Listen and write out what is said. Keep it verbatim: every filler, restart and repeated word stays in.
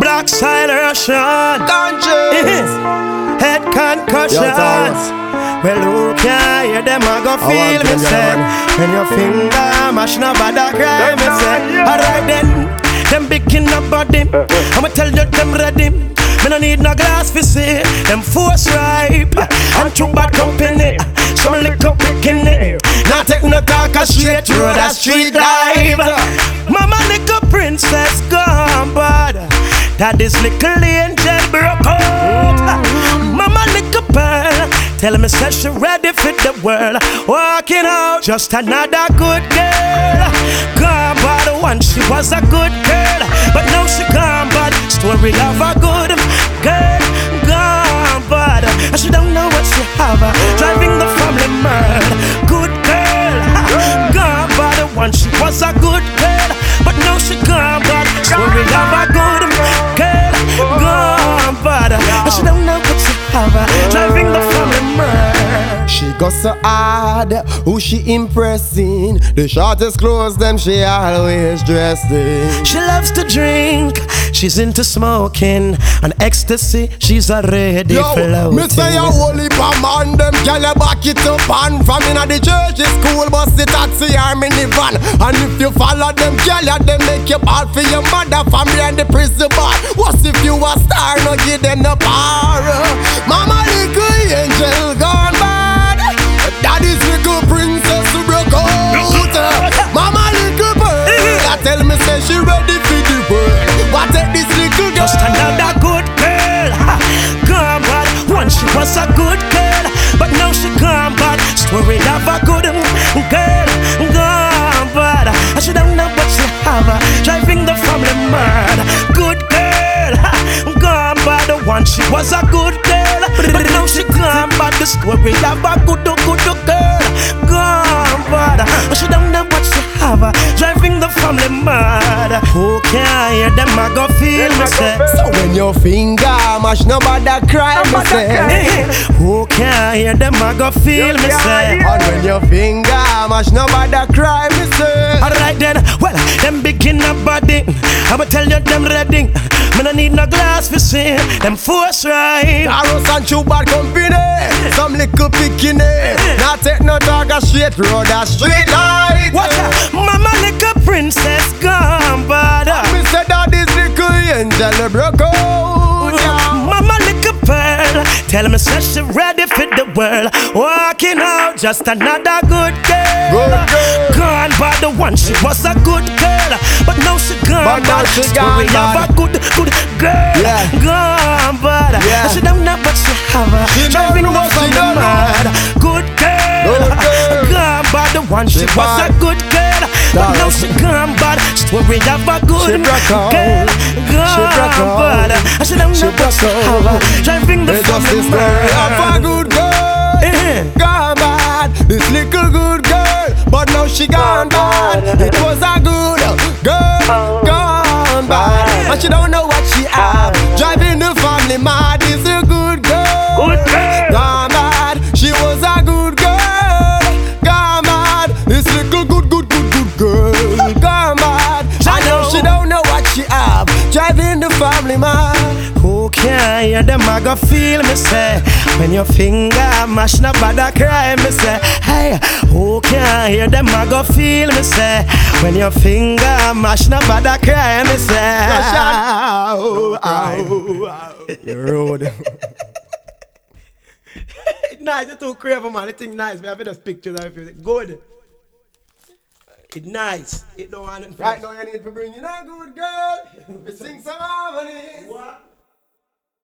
black soil Russian. Conscious. Head concussions. Well, who can hear them? I go feel me say. When your finger mash no bother cry me say. Alright then, them begin up body. I'ma tell you them ready. Me no need no glass for see. Them force ripe and too bad company. Some liquor bikini. Now take no talk a straight through that street dive. Mama little princess gone bad. Daddy's little angel broke out. Mama little pearl, tell me say she ready for the world. Walking out, just another good girl. Gone bad once she was a good girl, but now she gone bad. Story of a good girl. Gone bad, and she don't know what she have. Driving the family mad. Good girl. Gone bad once she was a good girl, but now she gone bad. Story of a good girl. Gone bad, and she don't know what she have. Driving the family mad. She got so hard, who she impressing? The shortest clothes them she always dressed in. She loves to drink, she's into smoking, and ecstasy, she's already Yo, floating. me say a whole heap of man, them gyal back it up and from inna the church, the school bus, the taxi or minivan. And if you follow them gyal, they make you bad for your mother, family and the prison bar. What if you a star, no give them no power? Mama little angel gone bad, daddy's little princess who broke out. Mama little bird, I tell me say she ready for the world. What take this little girl? Just another good girl. Gone bad, once she was a good girl, but now she gone bad. Story of a good girl. Gone bad, and she don't know what she have. Driving the family mad. Good girl. Gone bad, once she was a good girl, but now she gone bad. The story of a good, good girl. Gone bad, and she don't know what she have. Driving the family mad. Who can hear them? I go feel me say. So when your finger mash, nobody cry me say. Who can hear them? I go feel me say. And when your finger mash, nobody cry me say. Alright then, well, them begin a body. I'ma tell you them ready. Me no need no glass for see. Them force right. Arrows and chew bad company. Some little bikini. Not take no dog a straight road a street light. Watch out, mama little princess gone bad. Me say that this little angel broke out. Mama little pearl, tell me say she ready for the world. Walking out, just another good girl. Good girl. Gone bad the one, she was a good girl, but now she gone But now bad. she Story gone of a bad. good, good girl. Yeah. Gone bad, Yeah. and she don't know what she have. She Driving don't know the what she family don't mad. Good girl. Good girl. Gone bad the one, she, She was a bad. good girl, but now she gone bad. Story of a good She broke out. girl. She broke Gone out. bad, and she don't know She what she broke out. have. Driving the It's just family the story of a mad. good girl. Eh. Gone bad, this little good girl, but now she gone bad. It was a good girl, gone bad, but she don't know what she have. Driving the family mad is a good girl, Good girl. gone bad. She was a good girl, gone bad. This little good, good, good, good girl, gone bad. I know she don't know what she have. Driving the family mad. Who can hear them? I go feel me say. When your finger mash, no bother cry me say. Hey, who can hear them? I go feel me say. When your finger mash, no bother cry me say. Ow, ow, ow. You're rude. Nice, it's too crazy, man. It's nice. We have just pictures of it. Good. It's nice. It don't want it. Right now you need to bring in a good girl. We sing some harmonies. What?